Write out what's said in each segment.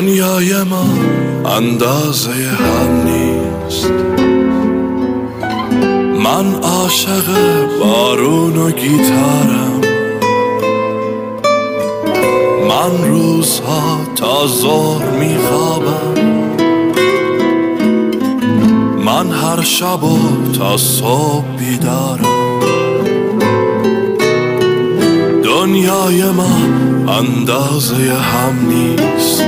دنیای ما اندازه هم نیست. من عاشق بارون و گیتارم، من روزها تا ظهر میخوابم، من هر شب و تا صبح بیدارم. دنیای ما اندازه هم نیست.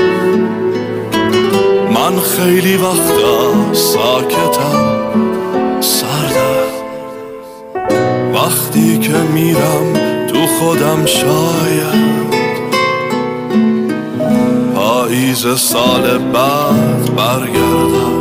من خیلی وقتا ساکتم، سردم، وقتی که میرم تو خودم شاید پاییز سال بعد برگردم.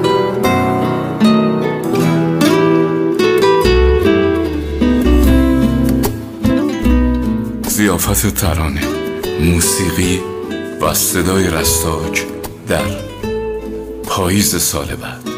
ضیافت ترانه، موسیقی و صدای رستاج در پاییز سال بعد.